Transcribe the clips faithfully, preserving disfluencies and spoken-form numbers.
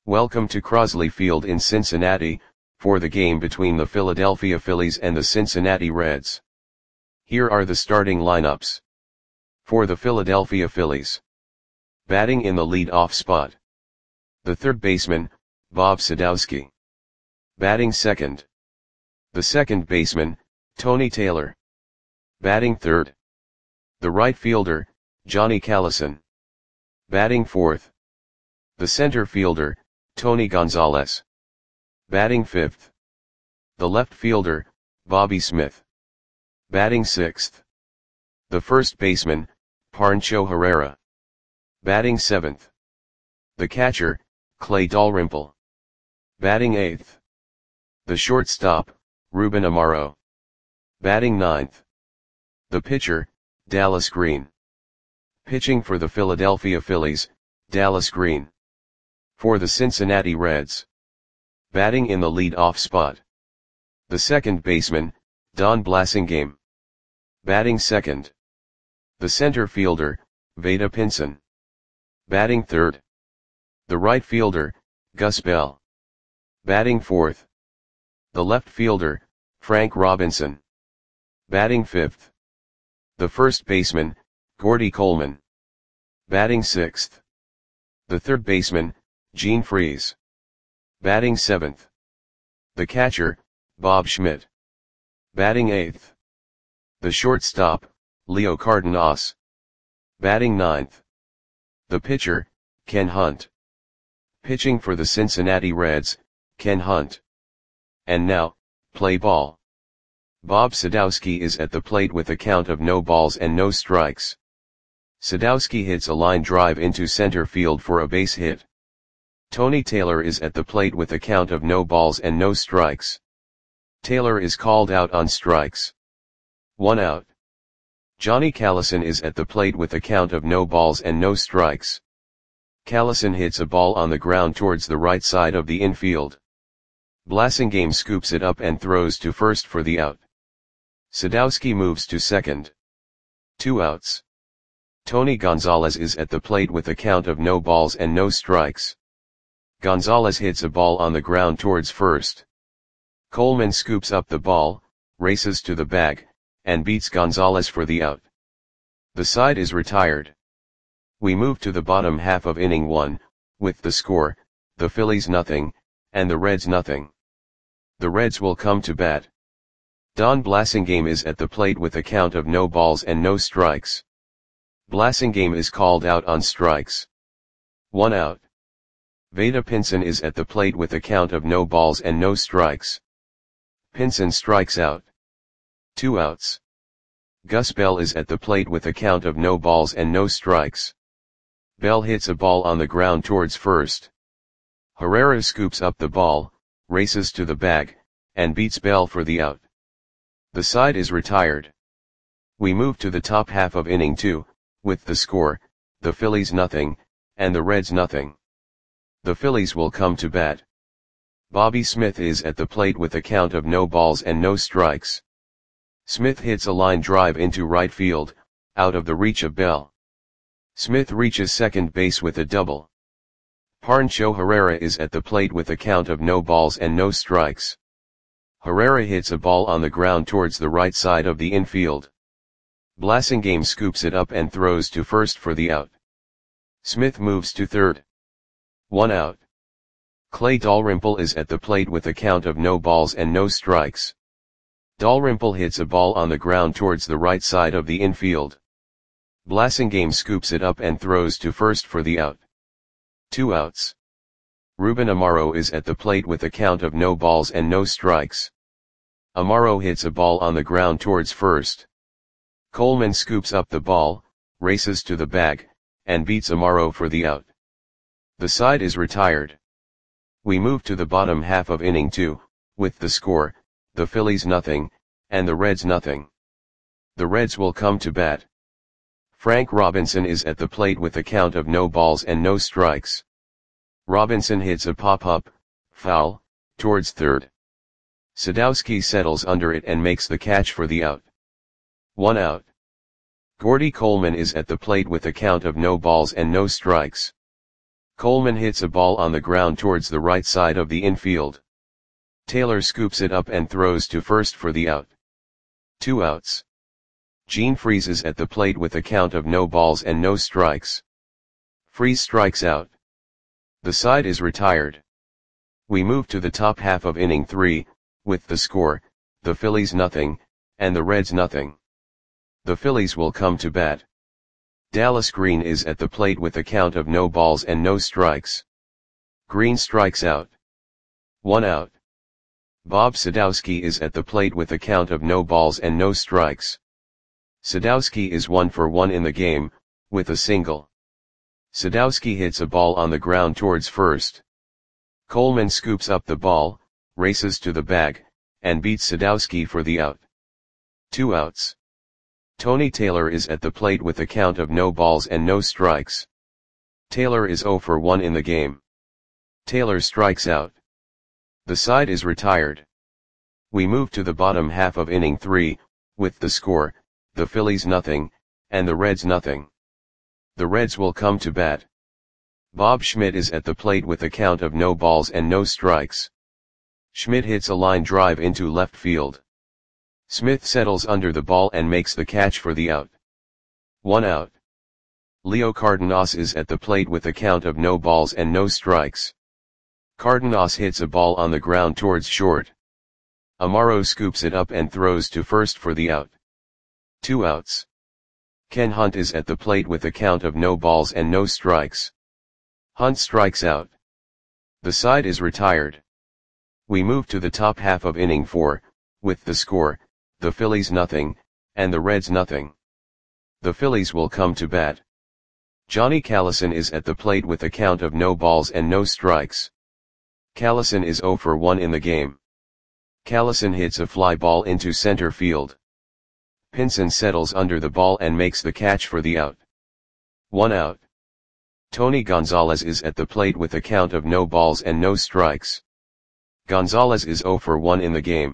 Welcome to Crosley Field in Cincinnati, for the game between the Philadelphia Phillies and the Cincinnati Reds. Here are the starting lineups. For the Philadelphia Phillies. Batting in the lead-off spot. The third baseman, Bob Sadowski. Batting second. The second baseman, Tony Taylor. Batting third. The right fielder, Johnny Callison. Batting fourth. The center fielder, Tony Gonzalez. Batting fifth. The left fielder, Bobby Smith. Batting sixth. The first baseman, Pancho Herrera. Batting seventh. The catcher, Clay Dalrymple. Batting eighth. The shortstop, Ruben Amaro. Batting ninth. The pitcher, Dallas Green. Pitching for the Philadelphia Phillies, Dallas Green. For the Cincinnati Reds. Batting in the lead-off spot. The second baseman, Don Blasingame. Batting second. The center fielder, Vada Pinson. Batting third. The right fielder, Gus Bell. Batting fourth. The left fielder, Frank Robinson. Batting fifth. The first baseman, Gordy Coleman. Batting sixth. The third baseman, Gene Freese. Batting seventh. The catcher, Bob Schmidt. Batting eighth. The shortstop, Leo Cardenas. Batting ninth. The pitcher, Ken Hunt. Pitching for the Cincinnati Reds, Ken Hunt. And now, play ball. Bob Sadowski is at the plate with a count of no balls and no strikes. Sadowski hits a line drive into center field for a base hit. Tony Taylor is at the plate with a count of no balls and no strikes. Taylor is called out on strikes. One out. Johnny Callison is at the plate with a count of no balls and no strikes. Callison hits a ball on the ground towards the right side of the infield. Blasingame scoops it up and throws to first for the out. Sadowski moves to second. Two outs. Tony Gonzalez is at the plate with a count of no balls and no strikes. Gonzalez hits a ball on the ground towards first. Coleman scoops up the ball, races to the bag, and beats Gonzalez for the out. The side is retired. We move to the bottom half of inning one, with the score, the Phillies nothing, and the Reds nothing. The Reds will come to bat. Don Blasingame is at the plate with a count of no balls and no strikes. Blasingame is called out on strikes. One out. Vada Pinson is at the plate with a count of no balls and no strikes. Pinson strikes out. Two outs. Gus Bell is at the plate with a count of no balls and no strikes. Bell hits a ball on the ground towards first. Herrera scoops up the ball, races to the bag, and beats Bell for the out. The side is retired. We move to the top half of inning two, with the score, the Phillies nothing, and the Reds nothing. The Phillies will come to bat. Bobby Smith is at the plate with a count of no balls and no strikes. Smith hits a line drive into right field, out of the reach of Bell. Smith reaches second base with a double. Pancho Herrera is at the plate with a count of no balls and no strikes. Herrera hits a ball on the ground towards the right side of the infield. Blasingame scoops it up and throws to first for the out. Smith moves to third. One out. Clay Dalrymple is at the plate with a count of no balls and no strikes. Dalrymple hits a ball on the ground towards the right side of the infield. Blasingame scoops it up and throws to first for the out. Two outs. Ruben Amaro is at the plate with a count of no balls and no strikes. Amaro hits a ball on the ground towards first. Coleman scoops up the ball, races to the bag, and beats Amaro for the out. The side is retired. We move to the bottom half of inning two, with the score, the Phillies nothing, and the Reds nothing. The Reds will come to bat. Frank Robinson is at the plate with a count of no balls and no strikes. Robinson hits a pop-up, foul, towards third. Sadowski settles under it and makes the catch for the out. One out. Gordy Coleman is at the plate with a count of no balls and no strikes. Coleman hits a ball on the ground towards the right side of the infield. Taylor scoops it up and throws to first for the out. Two outs. Gene freezes at the plate with a count of no balls and no strikes. Freeze strikes out. The side is retired. We move to the top half of inning three, with the score, the Phillies nothing, and the Reds nothing. The Phillies will come to bat. Dallas Green is at the plate with a count of no balls and no strikes. Green strikes out. One out. Bob Sadowski is at the plate with a count of no balls and no strikes. Sadowski is one for one in the game, with a single. Sadowski hits a ball on the ground towards first. Coleman scoops up the ball, races to the bag, and beats Sadowski for the out. Two outs. Tony Taylor is at the plate with a count of no balls and no strikes. Taylor is zero for one in the game. Taylor strikes out. The side is retired. We move to the bottom half of inning three, with the score, the Phillies nothing, and the Reds nothing. The Reds will come to bat. Bob Schmidt is at the plate with a count of no balls and no strikes. Schmidt hits a line drive into left field. Smith settles under the ball and makes the catch for the out. One out. Leo Cardenas is at the plate with a count of no balls and no strikes. Cardenas hits a ball on the ground towards short. Amaro scoops it up and throws to first for the out. Two outs. Ken Hunt is at the plate with a count of no balls and no strikes. Hunt strikes out. The side is retired. We move to the top half of inning four, with the score, the Phillies nothing, and the Reds nothing. The Phillies will come to bat. Johnny Callison is at the plate with a count of no balls and no strikes. Callison is zero for one in the game. Callison hits a fly ball into center field. Pinson settles under the ball and makes the catch for the out. One out. Tony Gonzalez is at the plate with a count of no balls and no strikes. Gonzalez is zero for one in the game.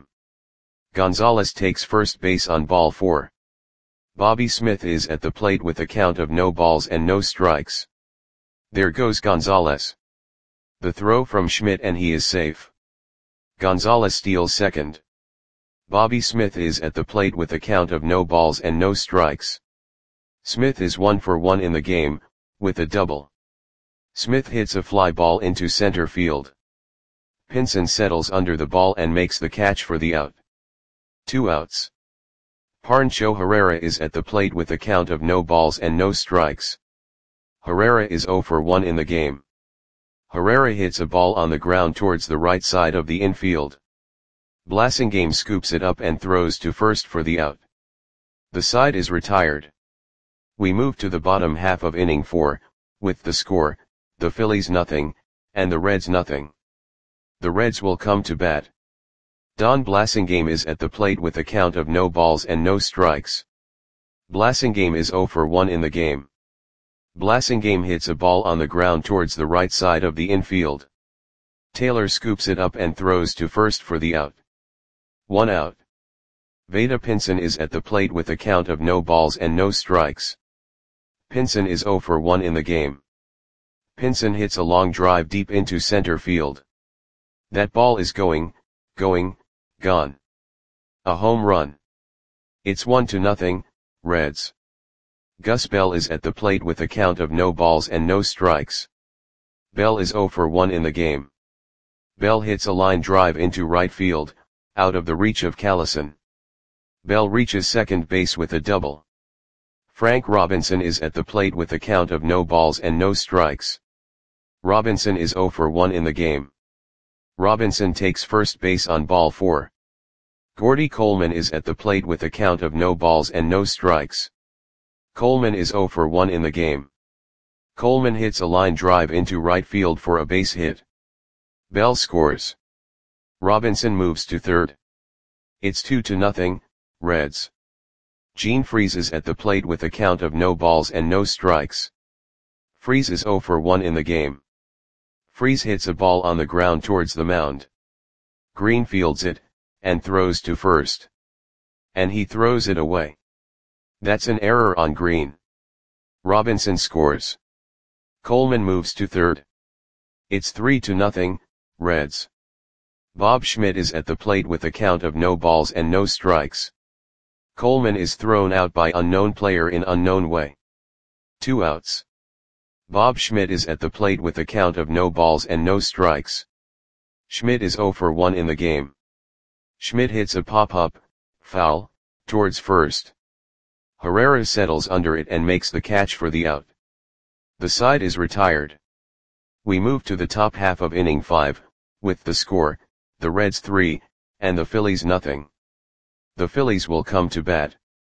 Gonzalez takes first base on ball four. Bobby Smith is at the plate with a count of no balls and no strikes. There goes Gonzalez. The throw from Schmidt and he is safe. Gonzalez steals second. Bobby Smith is at the plate with a count of no balls and no strikes. Smith is one for one in the game, with a double. Smith hits a fly ball into center field. Pinson settles under the ball and makes the catch for the out. Two outs. Pancho Herrera is at the plate with a count of no balls and no strikes. Herrera is zero for one in the game. Herrera hits a ball on the ground towards the right side of the infield. Blasingame scoops it up and throws to first for the out. The side is retired. We move to the bottom half of inning four, with the score, the Phillies nothing, and the Reds nothing. The Reds will come to bat. Don Blasingame is at the plate with a count of no balls and no strikes. Blasingame is zero for one in the game. Blasingame hits a ball on the ground towards the right side of the infield. Taylor scoops it up and throws to first for the out. One out. Vada Pinson is at the plate with a count of no balls and no strikes. Pinson is zero for one in the game. Pinson hits a long drive deep into center field. That ball is going, going, gone. A home run. It's one to nothing, Reds. Gus Bell is at the plate with a count of no balls and no strikes. Bell is zero for one in the game. Bell hits a line drive into right field, out of the reach of Callison. Bell reaches second base with a double. Frank Robinson is at the plate with a count of no balls and no strikes. Robinson is zero for one in the game. Robinson takes first base on ball four. Gordy Coleman is at the plate with a count of no balls and no strikes. Coleman is zero for one in the game. Coleman hits a line drive into right field for a base hit. Bell scores. Robinson moves to third. It's two to nothing, Reds. Gene freezes at the plate with a count of no balls and no strikes. Freeze is zero for one in the game. Freeze hits a ball on the ground towards the mound. Green fields it, and throws to first. And he throws it away. That's an error on Green. Robinson scores. Coleman moves to third. It's three to nothing, Reds. Bob Schmidt is at the plate with a count of no balls and no strikes. Coleman is thrown out by unknown player in unknown way. Two outs. Bob Schmidt is at the plate with a count of no balls and no strikes. Schmidt is zero for one in the game. Schmidt hits a pop-up, foul, towards first. Herrera settles under it and makes the catch for the out. The side is retired. We move to the top half of inning five, with the score, the Reds three, and the Phillies nothing. The Phillies will come to bat.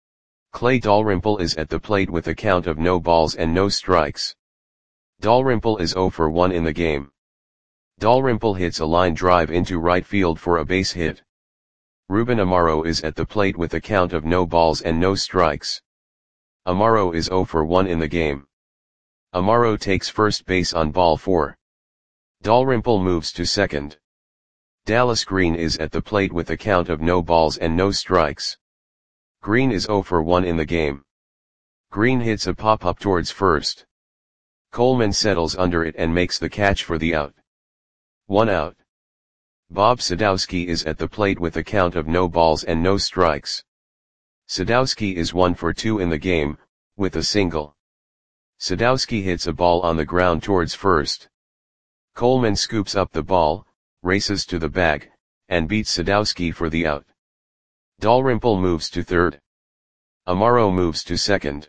Clay Dalrymple is at the plate with a count of no balls and no strikes. Dalrymple is zero for one in the game. Dalrymple hits a line drive into right field for a base hit. Ruben Amaro is at the plate with a count of no balls and no strikes. Amaro is zero for one in the game. Amaro takes first base on ball four. Dalrymple moves to second. Dallas Green is at the plate with a count of no balls and no strikes. Green is zero for one in the game. Green hits a pop-up towards first. Coleman settles under it and makes the catch for the out. One out. Bob Sadowski is at the plate with a count of no balls and no strikes. Sadowski is one for two in the game, with a single. Sadowski hits a ball on the ground towards first. Coleman scoops up the ball, races to the bag, and beats Sadowski for the out. Dalrymple moves to third. Amaro moves to second.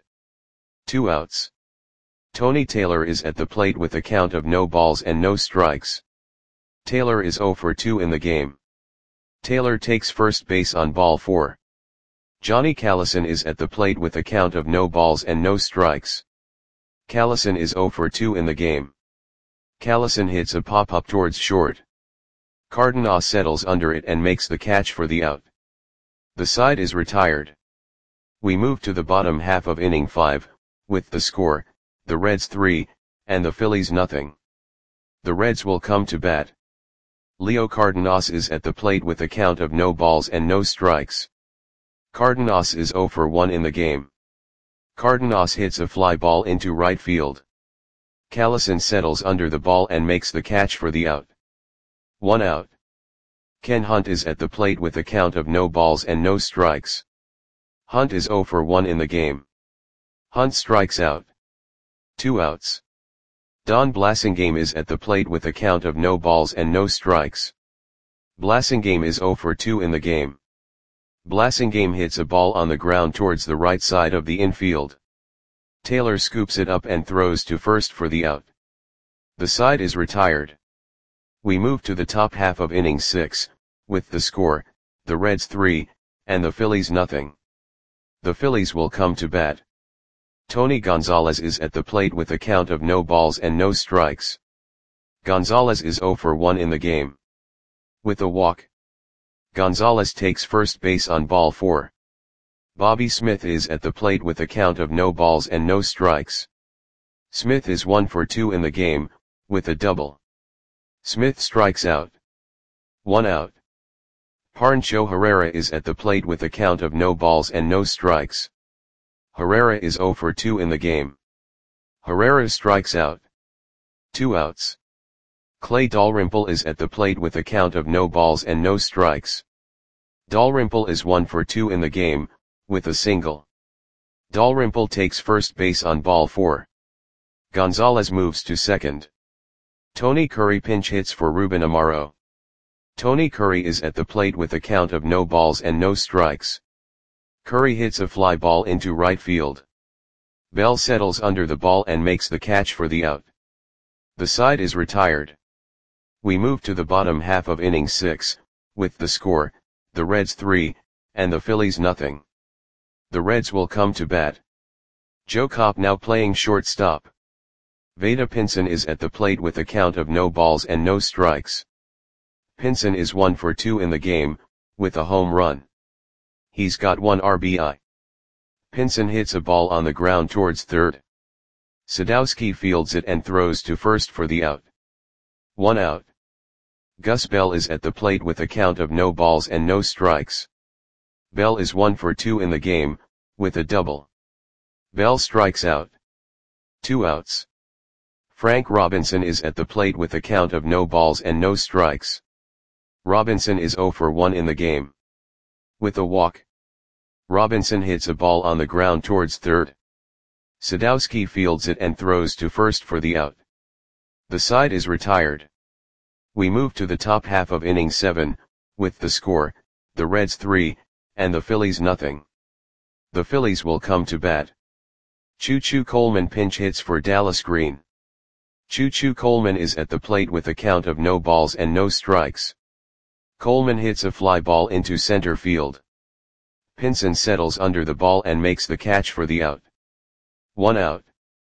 Two outs. Tony Taylor is at the plate with a count of no balls and no strikes. Taylor is zero for two in the game. Taylor takes first base on ball four. Johnny Callison is at the plate with a count of no balls and no strikes. Callison is zero for two in the game. Callison hits a pop-up towards short. Cardenas settles under it and makes the catch for the out. The side is retired. We move to the bottom half of inning five, with the score, the Reds three, and the Phillies nothing. The Reds will come to bat. Leo Cardenas is at the plate with a count of no balls and no strikes. Cardenas is zero for one in the game. Cardenas hits a fly ball into right field. Callison settles under the ball and makes the catch for the out. One out. Ken Hunt is at the plate with a count of no balls and no strikes. Hunt is zero for one in the game. Hunt strikes out. Two outs. Don Blasingame is at the plate with a count of no balls and no strikes. Blasingame is zero for two in the game. Blasingame hits a ball on the ground towards the right side of the infield. Taylor scoops it up and throws to first for the out. The side is retired. We move to the top half of inning six, with the score, the Reds three, and the Phillies nothing. The Phillies will come to bat. Tony Gonzalez is at the plate with a count of no balls and no strikes. Gonzalez is zero for one in the game. With a walk. Gonzalez takes first base on ball four. Bobby Smith is at the plate with a count of no balls and no strikes. Smith is one for two in the game, with a double. Smith strikes out. One out. Pancho Herrera is at the plate with a count of no balls and no strikes. Herrera is zero for two in the game. Herrera strikes out. Two outs. Clay Dalrymple is at the plate with a count of no balls and no strikes. Dalrymple is one for two in the game, with a single. Dalrymple takes first base on ball four. Gonzalez moves to second. Tony Curry pinch hits for Ruben Amaro. Tony Curry is at the plate with a count of no balls and no strikes. Curry hits a fly ball into right field. Bell settles under the ball and makes the catch for the out. The side is retired. We move to the bottom half of inning six, with the score, the Reds three, and the Phillies nothing. The Reds will come to bat. Joe Kopp now playing shortstop. Vada Pinson is at the plate with a count of no balls and no strikes. Pinson is one for two in the game, with a home run. He's got one R B I. Pinson hits a ball on the ground towards third. Sadowski fields it and throws to first for the out. One out. Gus Bell is at the plate with a count of no balls and no strikes. Bell is one for two in the game, with a double. Bell strikes out. Two outs. Frank Robinson is at the plate with a count of no balls and no strikes. Robinson is zero for one in the game. With a walk, Robinson hits a ball on the ground towards third. Sadowski fields it and throws to first for the out. The side is retired. We move to the top half of inning seven, with the score, the Reds three, and the Phillies nothing. The Phillies will come to bat. Choo Choo Coleman pinch hits for Dallas Green. Choo Choo Coleman is at the plate with a count of no balls and no strikes. Coleman hits a fly ball into center field. Pinson settles under the ball and makes the catch for the out. One out.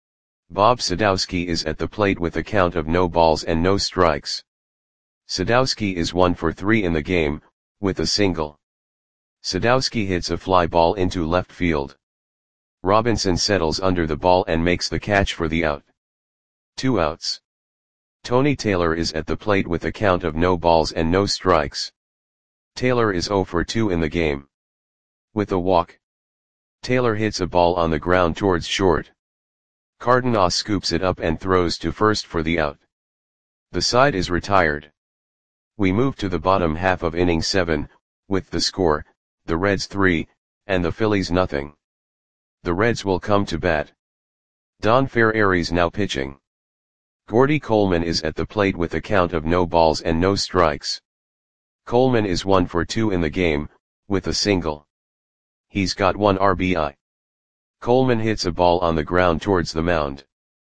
Bob Sadowski is at the plate with a count of no balls and no strikes. Sadowski is one for three in the game, with a single. Sadowski hits a fly ball into left field. Robinson settles under the ball and makes the catch for the out. Two outs. Tony Taylor is at the plate with a count of no balls and no strikes. Taylor is zero for two in the game. With a walk, Taylor hits a ball on the ground towards short. Cardenas scoops it up and throws to first for the out. The side is retired. We move to the bottom half of inning seven, with the score, the Reds three, and the Phillies nothing. The Reds will come to bat. Don Ferreri now pitching. Gordy Coleman is at the plate with a count of no balls and no strikes. Coleman is one for two in the game, with a single. He's got one R B I. Coleman hits a ball on the ground towards the mound.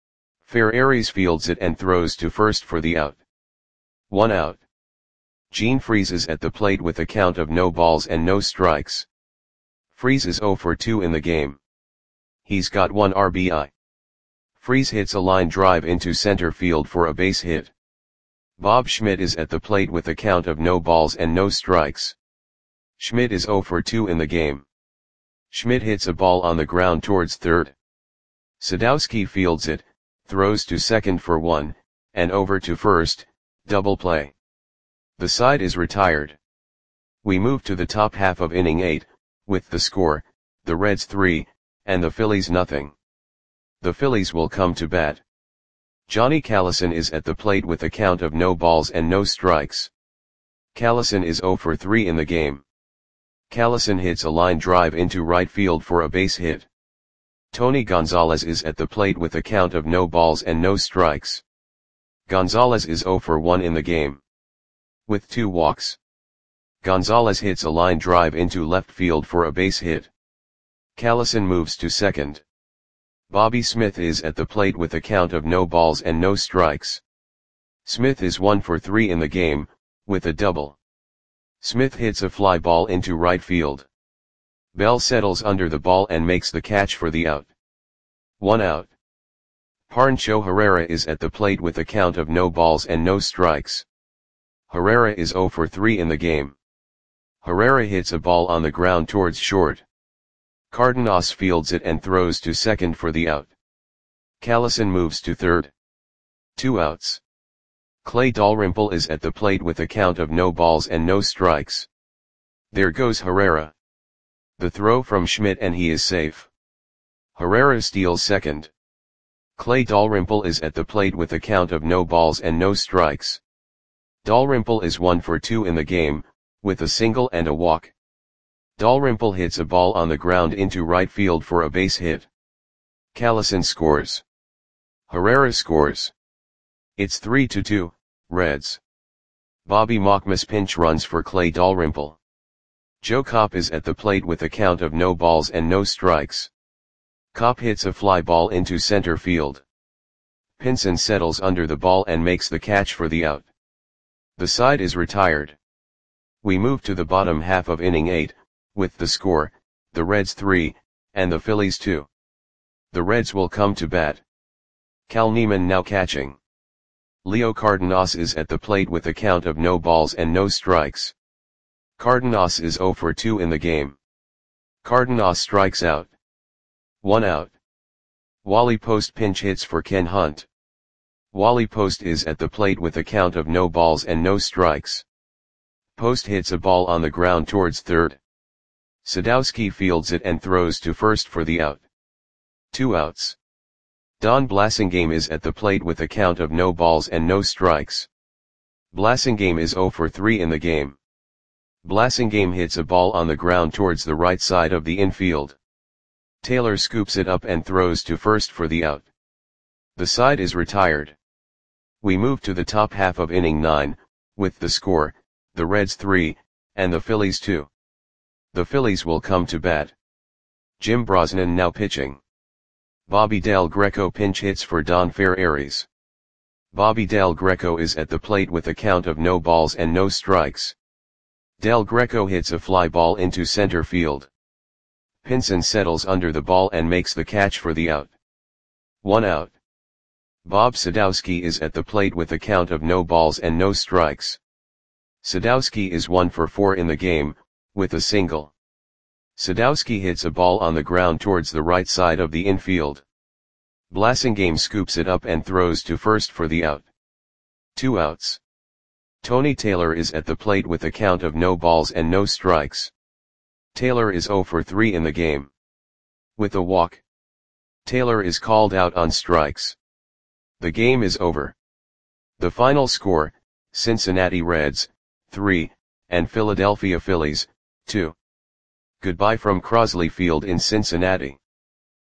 Ferreri fields it and throws to first for the out. One out. Gene Freese is at the plate with a count of no balls and no strikes. Freese is zero for two in the game. He's got one R B I. Freese hits a line drive into center field for a base hit. Bob Schmidt is at the plate with a count of no balls and no strikes. Schmidt is zero for two in the game. Schmidt hits a ball on the ground towards third. Sadowski fields it, throws to second for one, and over to first, double play. The side is retired. We move to the top half of inning eight, with the score, the Reds three, and the Phillies nothing. The Phillies will come to bat. Johnny Callison is at the plate with a count of no balls and no strikes. Callison is zero for three in the game. Callison hits a line drive into right field for a base hit. Tony Gonzalez is at the plate with a count of no balls and no strikes. Gonzalez is zero for one in the game. With two walks, Gonzalez hits a line drive into left field for a base hit. Callison moves to second. Bobby Smith is at the plate with a count of no balls and no strikes. Smith is one for three in the game, with a double. Smith hits a fly ball into right field. Bell settles under the ball and makes the catch for the out. One out. Pancho Herrera is at the plate with a count of no balls and no strikes. Herrera is zero for three in the game. Herrera hits a ball on the ground towards short. Cardenas fields it and throws to second for the out. Callison moves to third. Two outs. Clay Dalrymple is at the plate with a count of no balls and no strikes. There goes Herrera. The throw from Schmidt and he is safe. Herrera steals second. Clay Dalrymple is at the plate with a count of no balls and no strikes. Dalrymple is one for two in the game, with a single and a walk. Dalrymple hits a ball on the ground into right field for a base hit. Callison scores. Herrera scores. It's three to two, Reds. Bobby Mockmas pinch runs for Clay Dalrymple. Joe Kopp is at the plate with a count of no balls and no strikes. Kopp hits a fly ball into center field. Pinson settles under the ball and makes the catch for the out. The side is retired. We move to the bottom half of inning eight, with the score, the Reds three, and the Phillies two. The Reds will come to bat. Cal Neiman now catching. Leo Cardenas is at the plate with a count of no balls and no strikes. Cardenas is zero for two in the game. Cardenas strikes out. One out. Wally Post pinch hits for Ken Hunt. Wally Post is at the plate with a count of no balls and no strikes. Post hits a ball on the ground towards third. Sadowski fields it and throws to first for the out. Two outs. Don Blasingame is at the plate with a count of no balls and no strikes. Blasingame is zero for three in the game. Blasingame hits a ball on the ground towards the right side of the infield. Taylor scoops it up and throws to first for the out. The side is retired. We move to the top half of inning nine, with the score, the Reds three, and the Phillies two. The Phillies will come to bat. Jim Brosnan now pitching. Bobby Del Greco pinch hits for Don Ferreris. Bobby Del Greco is at the plate with a count of no balls and no strikes. Del Greco hits a fly ball into center field. Pinson settles under the ball and makes the catch for the out. One out. Bob Sadowski is at the plate with a count of no balls and no strikes. Sadowski is one for four in the game, with a single. Sadowski hits a ball on the ground towards the right side of the infield. Blasingame scoops it up and throws to first for the out. Two outs. Tony Taylor is at the plate with a count of no balls and no strikes. Taylor is zero for three in the game. With a walk. Taylor is called out on strikes. The game is over. The final score, Cincinnati Reds, three, and Philadelphia Phillies, two. Goodbye from Crosley Field in Cincinnati.